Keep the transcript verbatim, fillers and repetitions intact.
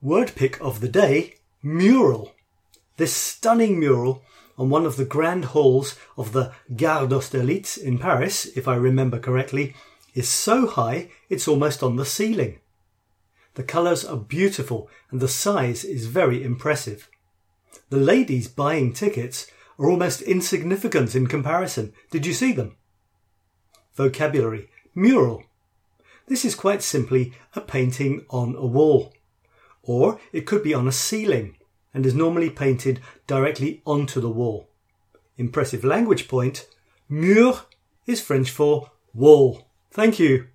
Word pick of the day, mural. This stunning mural on one of the grand halls of the Gare d'Austerlitz in Paris, if I remember correctly, is so high it's almost on the ceiling. The colours are beautiful and the size is very impressive. The ladies buying tickets are almost insignificant in comparison. Did you see them? Vocabulary. Mural. This is quite simply a painting on a wall. Or it could be on a ceiling and is normally painted directly onto the wall. Impressive language point. Mur is French for wall. Thank you.